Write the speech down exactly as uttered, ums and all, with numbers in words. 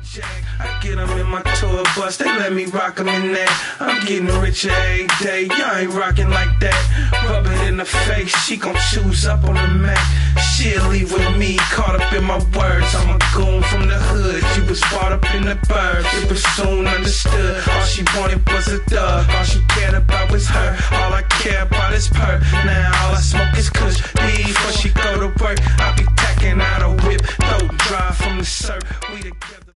I get them in my tour bus, they let me rock them in that. I'm getting richer every day, y'all ain't rocking like that. Rub it in the face, she gon' choose up on the Mac. She'll leave with me, caught up in my words. I'm a goon from the hood, you was brought up in the bird. It was soon understood, all she wanted was a thug. All she cared about was her, all I care about is her. Now all I smoke